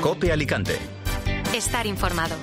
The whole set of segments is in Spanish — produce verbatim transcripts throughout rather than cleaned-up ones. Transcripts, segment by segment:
COPE Alicante. Estar informado.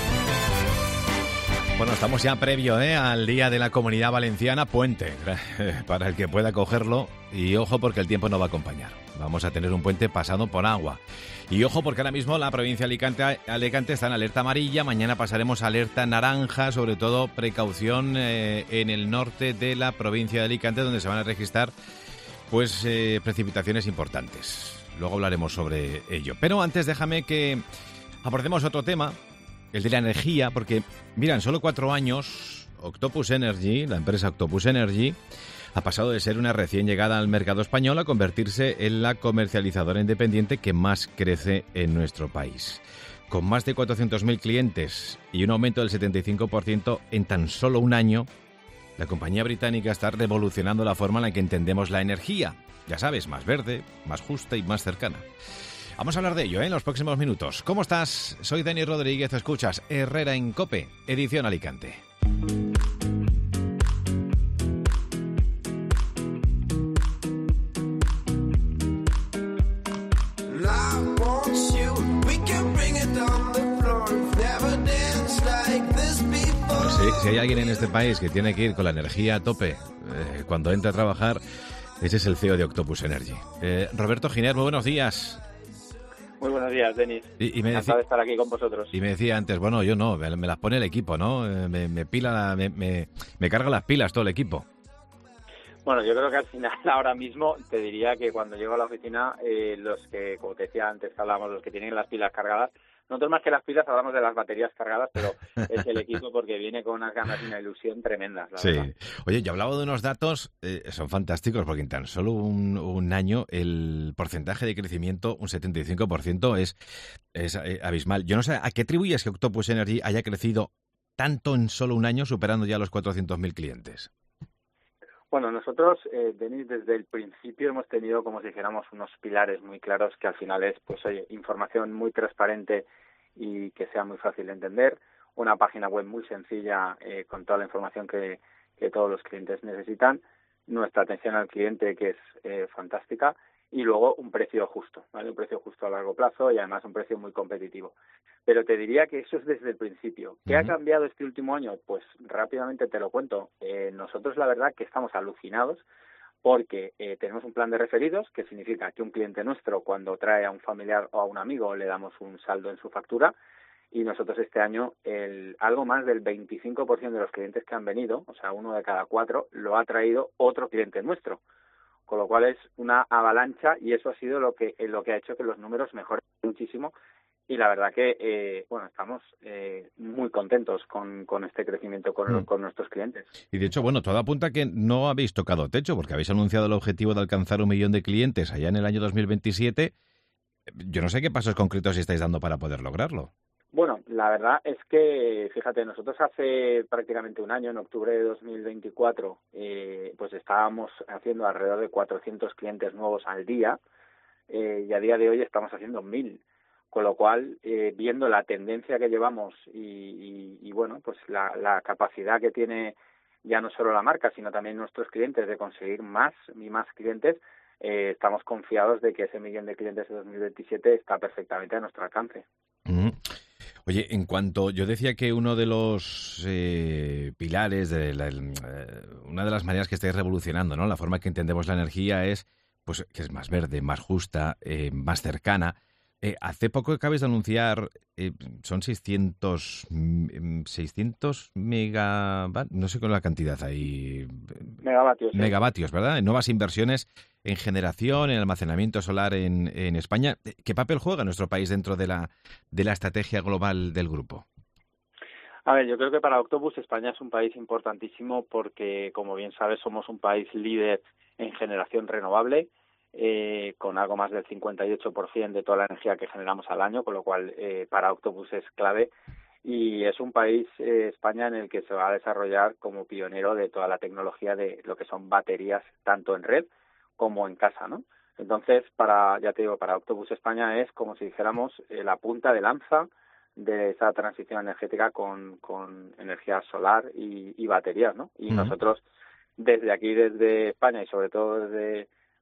Bueno, estamos ya previo ¿eh? al Día de la Comunidad Valenciana, puente, para el que pueda cogerlo. Y ojo porque el tiempo no va a acompañar. Vamos a tener un puente pasado por agua. Y ojo porque ahora mismo la provincia de Alicante, Alicante está en alerta amarilla. Mañana pasaremos a alerta naranja, sobre todo precaución eh, en el norte de la provincia de Alicante, donde se van a registrar pues eh, precipitaciones importantes. Luego hablaremos sobre ello. Pero antes déjame que abordemos otro tema, el de la energía, porque, mira, en solo cuatro años, Octopus Energy, la empresa Octopus Energy, ha pasado de ser una recién llegada al mercado español a convertirse en la comercializadora independiente que más crece en nuestro país. Con más de cuatrocientos mil clientes y un aumento del setenta y cinco por ciento en tan solo un año, la compañía británica está revolucionando la forma en la que entendemos la energía. Ya sabes, más verde, más justa y más cercana. Vamos a hablar de ello ¿eh? en los próximos minutos. ¿Cómo estás? Soy Dani Rodríguez, escuchas Herrera en COPE, edición Alicante. Si, si hay alguien en este país que tiene que ir con la energía a tope eh, cuando entra a trabajar, ese es el C E O de Octopus Energy. Eh, Roberto Giner, muy buenos días. Muy buenos días, Denis. Y, y me Encantado decía, de estar aquí con vosotros. Y me decía antes, bueno, yo no, me, me las pone el equipo, ¿no? Eh, me, me pila, me, me, me carga las pilas todo el equipo. Bueno, yo creo que al final, ahora mismo, te diría que cuando llego a la oficina, eh, los que, como te decía antes que hablábamos, los que tienen las pilas cargadas, nosotros más que las pilas hablamos de las baterías cargadas, pero es el equipo porque viene con unas ganas y una ilusión tremendas, la sí. verdad. Oye, yo hablaba de unos datos, eh, son fantásticos, porque en tan solo un, un año el porcentaje de crecimiento, un setenta y cinco por ciento, es, es eh, abismal. Yo no sé, ¿a qué atribuyes que Octopus Energy haya crecido tanto en solo un año, superando ya los cuatrocientos mil clientes? Bueno, nosotros, eh, Denis, desde el principio hemos tenido, como si dijéramos, unos pilares muy claros que al final es, pues, oye, información muy transparente y que sea muy fácil de entender, una página web muy sencilla eh, con toda la información que, que todos los clientes necesitan, nuestra atención al cliente que es eh, fantástica y luego un precio justo, ¿vale? Un precio justo a largo plazo y además un precio muy competitivo. Pero te diría que eso es desde el principio. ¿Qué uh-huh. ha cambiado este último año? Pues rápidamente te lo cuento. Eh, nosotros la verdad que estamos alucinados porque eh, tenemos un plan de referidos, que significa que un cliente nuestro cuando trae a un familiar o a un amigo le damos un saldo en su factura y nosotros este año el, algo más del veinticinco por ciento de los clientes que han venido, o sea uno de cada cuatro, lo ha traído otro cliente nuestro. Con lo cual es una avalancha y eso ha sido lo que lo que ha hecho que los números mejoren muchísimo y la verdad que eh, bueno estamos eh, muy contentos con, con este crecimiento con, mm. con nuestros clientes. Y de hecho, bueno, todo apunta a que no habéis tocado techo porque habéis anunciado el objetivo de alcanzar un millón de clientes allá en el año dos mil veintisiete. Yo no sé qué pasos concretos estáis dando para poder lograrlo. Bueno, la verdad es que, fíjate, nosotros hace prácticamente un año, en octubre de dos mil veinticuatro, eh, pues estábamos haciendo alrededor de cuatrocientos clientes nuevos al día eh, y a día de hoy estamos haciendo mil. Con lo cual, eh, viendo la tendencia que llevamos y, y, y bueno, pues la, la capacidad que tiene ya no solo la marca, sino también nuestros clientes de conseguir más y más clientes, eh, estamos confiados de que ese millón de clientes de dos mil veintisiete está perfectamente a nuestro alcance. Mm. Oye, en cuanto yo decía que uno de los eh, pilares, de la, eh, una de las maneras que estáis revolucionando, ¿no? La forma que entendemos la energía es, pues, que es más verde, más justa, eh, más cercana. Eh, hace poco acabáis de anunciar, eh, son seiscientos, seiscientos megavatios, no sé con la cantidad ahí. Megavatios. Sí. Megavatios, ¿verdad? Nuevas inversiones en generación, en almacenamiento solar en, en España. ¿Qué papel juega nuestro país dentro de la, de la estrategia global del grupo? A ver, yo creo que para Octopus España es un país importantísimo porque, como bien sabes, somos un país líder en generación renovable. Eh, con algo más del cincuenta y ocho por ciento de toda la energía que generamos al año, con lo cual eh, para Octopus es clave y es un país, eh, España, en el que se va a desarrollar como pionero de toda la tecnología de lo que son baterías tanto en red como en casa, ¿no? Entonces, para ya te digo, para Octopus España es como si dijéramos eh, la punta de lanza de esa transición energética con, con energía solar y, y baterías, ¿no? Y uh-huh. nosotros desde aquí, desde España y sobre todo desde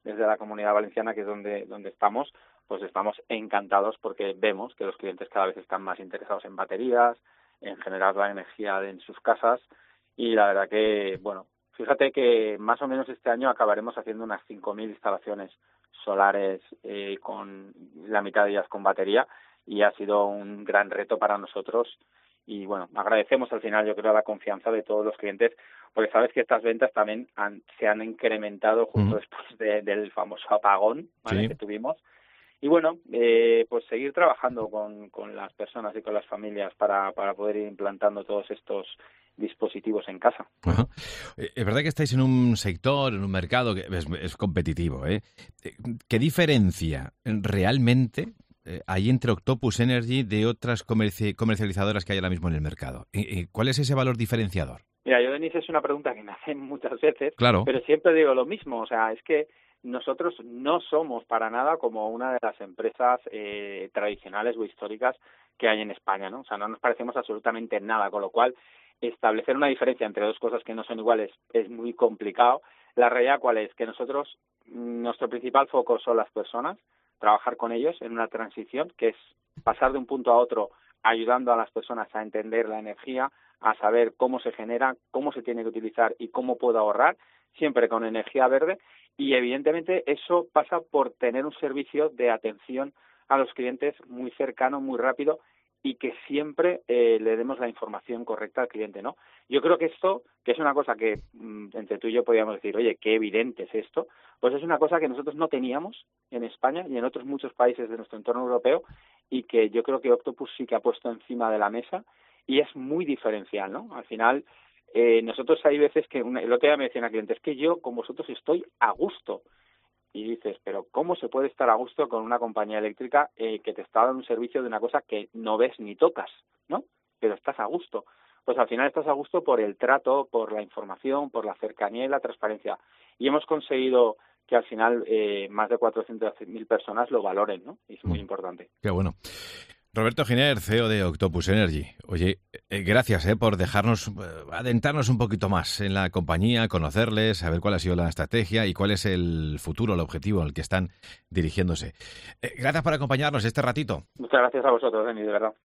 desde la Comunidad Valenciana, que es donde, donde estamos, pues estamos encantados porque vemos que los clientes cada vez están más interesados en baterías, en generar la energía en sus casas, y la verdad que, bueno, fíjate que más o menos este año acabaremos haciendo unas cinco mil instalaciones solares eh, con la mitad de ellas con batería, y ha sido un gran reto para nosotros. Y bueno, agradecemos al final, yo creo, la confianza de todos los clientes, porque sabes que estas ventas también han, se han incrementado justo uh-huh. después de, del famoso apagón, ¿vale? Sí. que tuvimos. Y bueno, eh, pues seguir trabajando con, con las personas y con las familias para, para poder ir implantando todos estos dispositivos en casa. Uh-huh. Es verdad que estáis en un sector, en un mercado que es, es competitivo, ¿eh? ¿Qué diferencia realmente Eh, hay entre Octopus Energy de otras comerci- comercializadoras que hay ahora mismo en el mercado? ¿Y, y cuál es ese valor diferenciador? Mira, yo, Denis, es una pregunta que me hacen muchas veces, claro. pero siempre digo lo mismo. O sea, es que nosotros no somos para nada como una de las empresas eh, tradicionales o históricas que hay en España, ¿no? O sea, no nos parecemos absolutamente en nada, con lo cual establecer una diferencia entre dos cosas que no son iguales es muy complicado. La realidad, ¿cuál es? Que nosotros, nuestro principal foco son las personas, trabajar con ellos en una transición que es pasar de un punto a otro ayudando a las personas a entender la energía, a saber cómo se genera, cómo se tiene que utilizar y cómo puedo ahorrar, siempre con energía verde, y evidentemente eso pasa por tener un servicio de atención a los clientes muy cercano, muy rápido, y que siempre eh, le demos la información correcta al cliente, ¿no? Yo creo que esto, que es una cosa que mmm, entre tú y yo podríamos decir, oye, qué evidente es esto, pues es una cosa que nosotros no teníamos en España y en otros muchos países de nuestro entorno europeo, y que yo creo que Octopus sí que ha puesto encima de la mesa, y es muy diferencial, ¿no? Al final, eh, nosotros hay veces que, una, el otro día me decían a clientes, es que yo con vosotros estoy a gusto. Y dices, pero ¿cómo se puede estar a gusto con una compañía eléctrica eh, que te está dando un servicio de una cosa que no ves ni tocas, ¿no? Pero estás a gusto. Pues al final estás a gusto por el trato, por la información, por la cercanía y la transparencia. Y hemos conseguido que al final eh, más de cuatrocientas mil personas lo valoren, ¿no? Y es muy importante. Qué bueno. Roberto Giner, C E O de Octopus Energy. Oye, eh, gracias eh, por dejarnos eh, adentrarnos un poquito más en la compañía, conocerles, saber cuál ha sido la estrategia y cuál es el futuro, el objetivo al que están dirigiéndose. Eh, gracias por acompañarnos este ratito. Muchas gracias a vosotros, Denis, de verdad.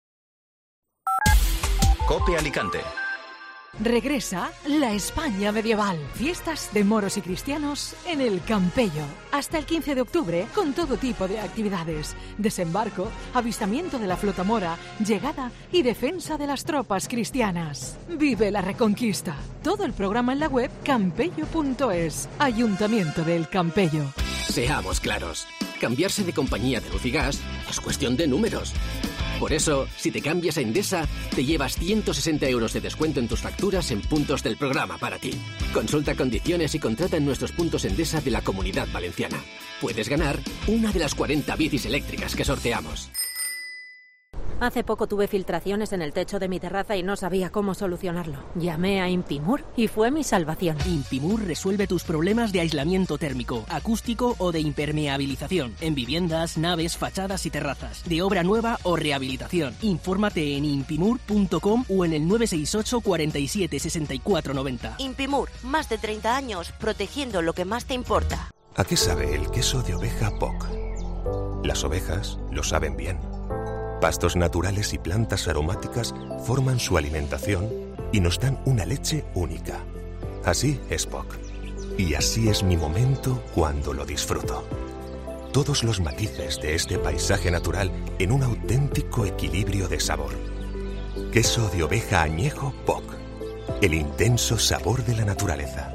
COPE Alicante. Regresa la España medieval. Fiestas de moros y cristianos en el Campello. Hasta el quince de octubre, con todo tipo de actividades. Desembarco, avistamiento de la flota mora, llegada y defensa de las tropas cristianas. Vive la Reconquista. Todo el programa en la web campello punto es. Ayuntamiento del Campello. Seamos claros. Cambiarse de compañía de luz y gas es cuestión de números. Por eso, si te cambias a Endesa, te llevas ciento sesenta euros de descuento en tus facturas en puntos del programa para ti. Consulta condiciones y contrata en nuestros puntos Endesa de la Comunidad Valenciana. Puedes ganar una de las cuarenta bicis eléctricas que sorteamos. Hace poco tuve filtraciones en el techo de mi terraza y no sabía cómo solucionarlo. Llamé a Impimur y fue mi salvación. Impimur resuelve tus problemas de aislamiento térmico, acústico o de impermeabilización en viviendas, naves, fachadas y terrazas, de obra nueva o rehabilitación. Infórmate en impimur punto com o en el nueve seis ocho, cuarenta y siete, sesenta y cuatro noventa. Impimur, más de treinta años protegiendo lo que más te importa. ¿A qué sabe el queso de oveja P O C? Las ovejas lo saben bien. Pastos naturales y plantas aromáticas forman su alimentación y nos dan una leche única. Así es P O C. Y así es mi momento cuando lo disfruto. Todos los matices de este paisaje natural en un auténtico equilibrio de sabor. Queso de oveja añejo P O C. El intenso sabor de la naturaleza.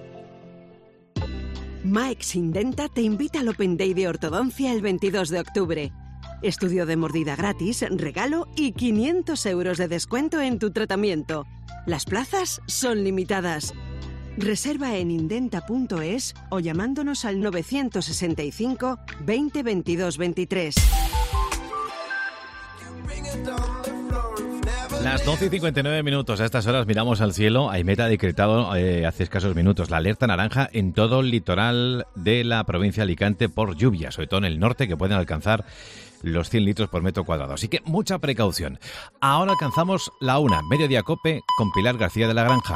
Maix Indenta te invita al Open Day de Ortodoncia el veintidós de octubre. Estudio de mordida gratis, regalo y quinientos euros de descuento en tu tratamiento. Las plazas son limitadas. Reserva en indenta punto es o llamándonos al novecientos sesenta y cinco, veinte, veintidós, veintitrés. Las doce y cincuenta y nueve minutos. A estas horas miramos al cielo. Aimeta ha decretado eh, hace escasos minutos la alerta naranja en todo el litoral de la provincia de Alicante por lluvias, sobre todo en el norte, que pueden alcanzar los cien litros por metro cuadrado. Así que mucha precaución. Ahora alcanzamos la una. Mediodía Cope con Pilar García de la Granja.